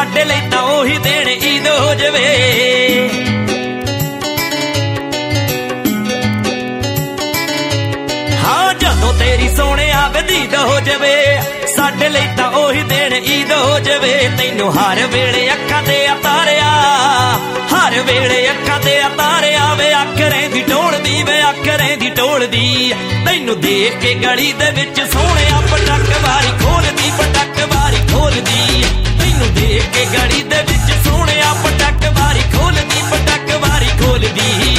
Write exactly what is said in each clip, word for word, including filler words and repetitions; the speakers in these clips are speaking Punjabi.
ਸਾਡੇ ਲਈ ਤਾਂ ਉਹੀ ਦਿਨ ਈਦ ਹੋ ਜਾਵੇ। ਹਾਂ ਜਦੋਂ ਤੇਰੀ ਸੋਹਣਿਆ ਵਧੀਦ ਹੋ ਜਾਵੇ, ਸਾਡੇ ਲਈ ਤਾਂ ਉਹੀ ਦਿਨ ਈਦ ਹੋ ਜਾਵੇ। ਤੈਨੂੰ ਹਰ ਵੇਲੇ ਅੱਖਾਂ ਤੇ ਉਤਾਰਿਆ, ਹਰ ਵੇਲੇ ਅੱਖਾਂ ਤੇ ਉਤਾਰਿਆ ਵੇ। ਅੱਖ ਰਹਿੰਦੀ ਢੋਲਦੀ ਵੇ, ਅੱਖ ਰਹਿੰਦੀ ਢੋਲਦੀ। ਤੈਨੂੰ ਦੇਖ ਕੇ ਗਲੀ ਦੇ ਵਿੱਚ ਸੋਹਣਿਆ ਪਟਕ ਵਾਰੀ ਖੋਲਦੀ, ਪਟਕ ਵਾਰੀ ਖੋਲਦੀ। ਤੈਨੂੰ ਦੇਖ ਕੇ ਗਲੀ ਦੇ ਵਿੱਚ ਸੋਹਣਿਆ ਪਟਕ ਵਾਰੀ ਖੋਲਦੀ, ਪਟਕ ਵਾਰੀ ਖੋਲਦੀ।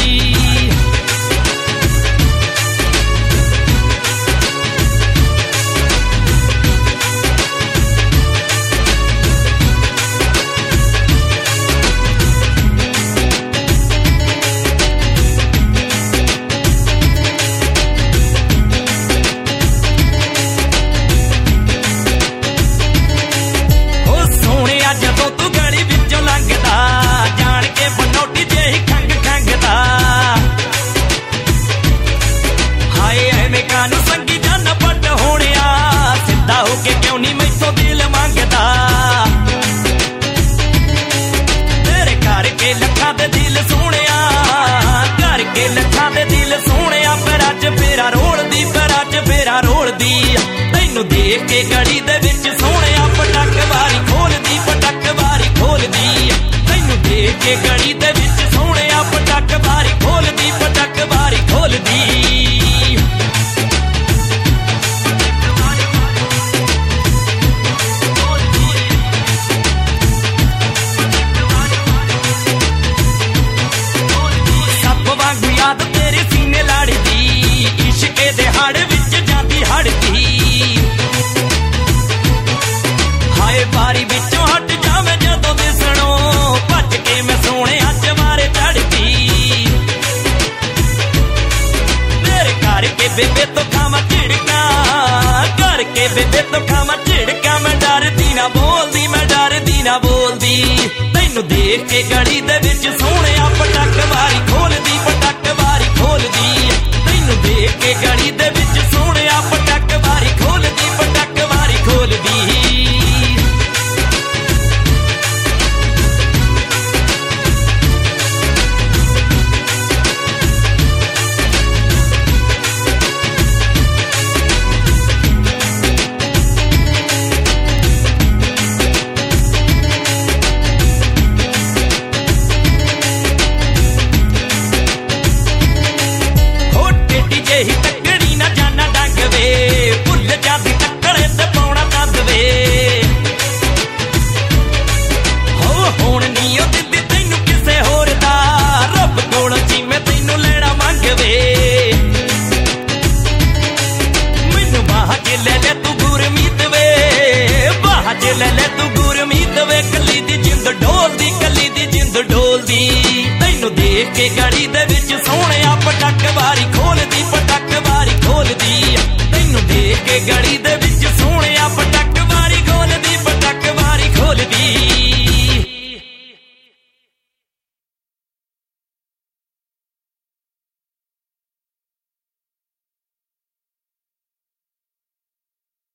ਜਦੋਂ ਤੂੰ ਗਲੀ ਵਿੱਚੋਂ ਲੰਘਦਾ, ਜਾਣ ਕੇ ਬਨੋਟੀ ਜਿਹੀ ਖੰਗ ਖੰਗਦਾ। ਹਾਏ ਐਵੇਂ ਕਾਨੂੰ ਸੰਗੀ ਜਨ ਪੱਟ ਹੋਣਿਆ, ਸਿੱਧਾ ਹੋ ਕੇ ਕਿਉਂ ਨਹੀਂ ਮੈਥੋਂ ਦਿਲ ਮੰਗਦਾ। ਤੇਰੇ ਕਰਕੇ ਲੱਖਾਂ ਦੇ ਦਿਲ ਸੋਹਣਿਆ, ਕਰਕੇ ਲੱਖਾਂ ਦੇ ਦਿਲ ਸੋਹਣਿਆ। ਪੈਰਾਂ 'ਚ ਫੇਰਾ ਰੋਲਦੀ, ਪੈਰਾਂ 'ਚ ਫੇਰਾ ਰੋਲਦੀ। ਤੈਨੂੰ ਦੇਖ ਕੇ ਗਲੀ ਦੇ ਵਿੱਚ ਸੋਹਣਿਆ ਪਟਕ ਵਾਰੀ ਖੋਲਦੀ, ਪਟਕ ਵਾਰੀ ਖੋਲਦੀ। ਤੈਨੂੰ ਦੇਖ ਕੇ ਗਲੀ ਦੇ ਵਿੱਚ ਸੋਹਣਿਆ ਪਟਕ ਵਾਰੀ ਖੋਲਦੀ, ਪਟਕ ਵਾਰੀ ਖੋਲਦੀ। ਸੱਪ ਵਾਂਗੂ ਯਾਦ ਤੇਰੇ ਸੀਨੇ ਲੜਦੀ, ਇਸ਼ਕੇ ਦੇ ਹੜ ਵਿੱਚ ਜਾਂਦੀ ਹੜਦੀ। ਹਾਏ ਬਾਰੀ ਵਿੱਚੋਂ ਹਟ ਜਾਵੇਂ ਜਦੋਂ ਦਿਸਣੋਂ, ਭੱਜ ਕੇ ਮੈਂ ਸੋਹਣਿਆ ਚਵਾਰੇ ਚੜਦੀ। ਮੇਰੇ ਕਰਕੇ ਬੇਬੇ ਤੋਂ ਖਾਵਾਂ ਝਿੜਕਾਂ, ਕਰਕੇ ਬੇਬੇ ਤੋਂ ਖਾਵਾਂ ਝਿੜਕਾਂ। ਮੈਂ ਡਰਦੀ ਨਾ ਬੋਲਦੀ, ਮੈਂ ਡਰਦੀ ਨਾ ਬੋਲਦੀ। ਤੈਨੂੰ ਦੇਖ ਕੇ ਗਲੀ ਦੇ ਵਿੱਚ ਸੋਹਣਿਆ ਪਟਕ ਵਾਰੀ ਖੋਲਦੀ, ਪਟਕ ਵਾਰੀ ਖੋਲਦੀ। ਤੈਨੂੰ ਦੇਖ ਕੇ ਗਲੀ ਦੇ ਵਿੱਚ ਸੋਹਣਿਆ ਪਟਕ ਵਾਰੀ ਖੋਲਦੀ, ਪਟਕ ਵਾਰੀ ਖੋਲਦੀ। ਜਿਹੀ ਟੱਕਰੀ ਨਾ ਜਾਨਾ ਡੰਗ ਵੇ, ਭੁੱਲ ਜਾਂਦੀ ਟੱਕਰੇ ਤੇ ਪਾਉਣਾ ਦੰਦ ਵੇ। ਹੋ ਹੁਣ ਨੀ ਉਹ ਦਿੰਦੀ ਤੈਨੂੰ ਕਿਸੇ ਹੋਰ ਦਾ, ਰੱਬ ਕੋਲੋਂ ਜਿਵੇਂ ਤੈਨੂੰ ਲੈਣਾ ਮੰਗ ਵੇ। ਮੈਨੂੰ ਬਾਹ 'ਚ ਲੈ ਲੈ ਤੂੰ ਗੁਰਮੀਤ ਵੇ, ਬਾਹ 'ਚ ਲੈ ਲੈ ਤੂੰ ਗੁਰਮੀਤ ਵੇ। ਕੱਲੀ ਦੀ ਜਿੰਦ ਡੋਲਦੀ, ਕੱਲੀ ਦੀ ਜਿੰਦ ਡੋਲਦੀ। ਤੈਨੂੰ ਦੇਖ ਕੇ ਗਲੀ ਦੇ ਵਿੱਚ ਸੋਹਣਿਆ ਪਟਕ